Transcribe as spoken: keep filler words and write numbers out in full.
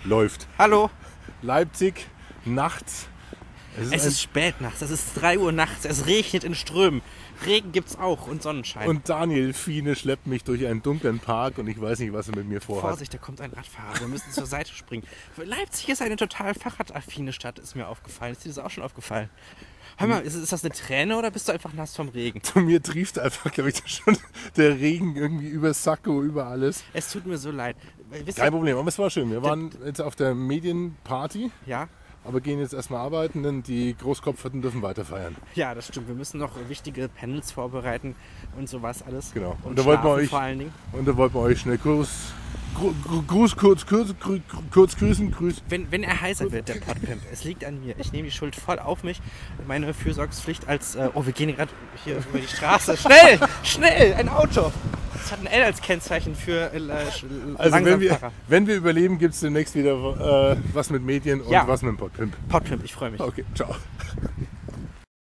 läuft. Hallo. Leipzig, nachts. Es ist, es ist spät nachts, es ist drei Uhr nachts, es regnet in Strömen. Regen gibt's auch und Sonnenschein. Und Daniel Fiene schleppt mich durch einen dunklen Park und ich weiß nicht, was er mit mir vorhat. Vorsicht, da kommt ein Radfahrer, wir müssen zur Seite springen. Leipzig ist eine total fahrradaffine Stadt, ist mir aufgefallen. Ist dir das auch schon aufgefallen? Hör mal, ist, ist das eine Träne oder bist du einfach nass vom Regen? Zu mir trieft einfach, glaube ich, schon der Regen irgendwie über Sakko, über alles. Es tut mir so leid. Wisst Kein ihr, Problem, aber es war schön. Wir waren jetzt auf der Medienparty. Ja? Aber gehen jetzt erstmal arbeiten, denn die Großkopferten dürfen weiter feiern. Ja, das stimmt. Wir müssen noch wichtige Panels vorbereiten und sowas alles. Genau. Und, Und da wollten wir euch, vor allen Dingen. und da wollten wir euch schnell Gruß, Gruß, kurz, kurz, kurz, kurz grüßen. Grüß. Wenn, wenn er heißer wird, der Podpimp, es liegt an mir. Ich nehme die Schuld voll auf mich. Meine Fürsorgspflicht als... Äh, oh, wir gehen gerade hier über die Straße. Schnell! Schnell! Ein Auto! Das hat ein L als Kennzeichen für äh, Also wenn wir, wenn wir überleben, gibt es demnächst wieder äh, was mit Medien und ja. was mit dem Podpimp. Podpimp, ich freue mich. Okay, ciao.